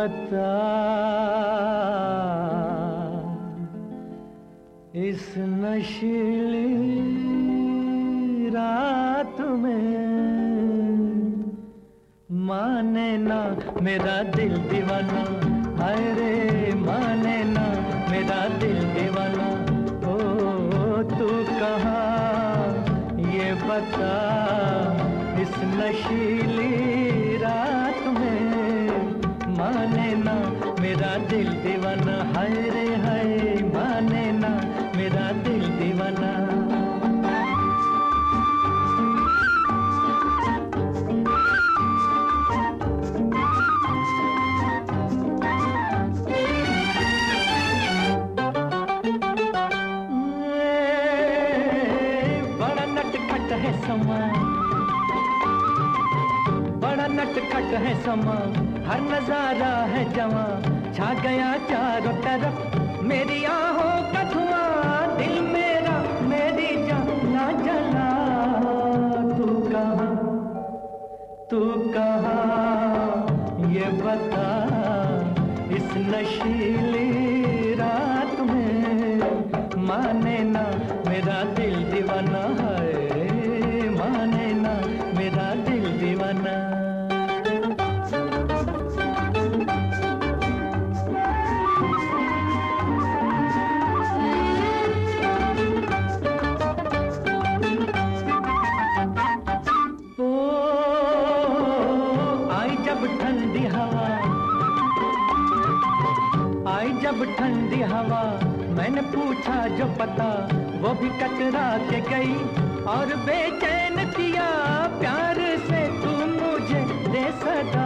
बता इस नशीली रात में माने ना मेरा दिल दीवाना, हाय रे माने ना मेरा दिल दीवाना। ओ तू कहाँ ये बता इस नशीली रात में माने ना मेरा दिल दीवाना, हाय रे हाय माने ना मेरा दिल दीवाना। बड़ा नटखट है समा, बड़ा नटखट है समा, हर नजारा है जवां, छा गया चारों तरफ मेरी आहों का धुआं, दिल मेरा मेरी जान ना जला। तू कहाँ ये बता इस नशीली रात में माने ना मेरा दिल दीवाना, है माने ना मेरा दिल दीवाना। ठंडी हवा आई जब ठंडी हवा, मैंने पूछा जो पता वो भी कतरा के गई, और बेचैन किया प्यार से तू मुझे दे सदा।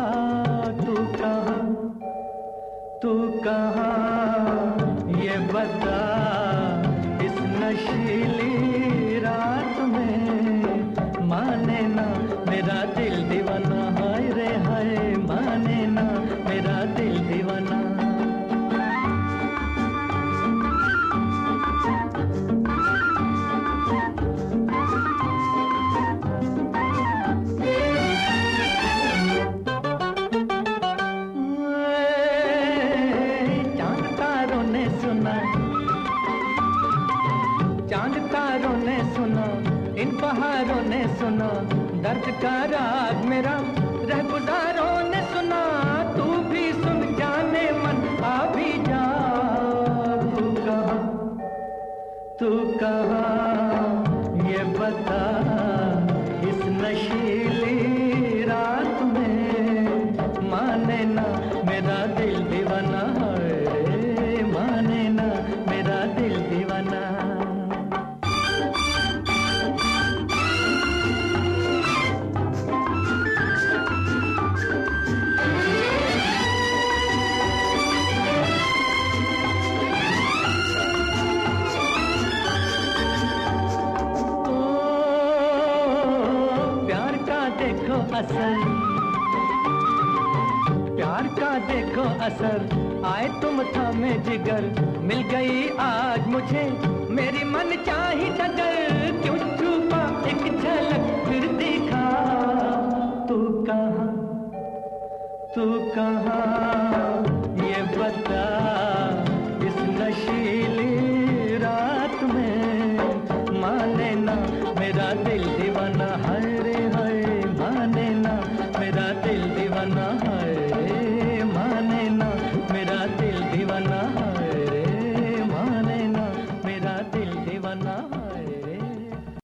तू कहाँ ये बता इस नशीली रात में माने ना मेरा दिल दीवाना, हाय रे हाय माने ना मेरा दिल दीवाना। चांद तारों ने सुना, चांद तारों ने सुना, इन बहारों ने सुना दर्द का राग मेरा, रहगुजारों ने सुना तू भी सुन जाने मन आ भी जा। तू कहाँ ये बता इस नशीली रात में माने ना मेरा दिल दीवाना, है माने ना मेरा दिल दीवाना। असर प्यार का देखो असर, आए तुम थामे जिगर, मिल गई आज मुझे मेरी मन चाही नजर, क्यों छुपा एक झलक फिर दिखा। तू कहाँ ये बता इस नशीली रात में माने ना मेरा दिल दीवाना, हाय रे हाय माने ना मेरा दिल दीवाना, है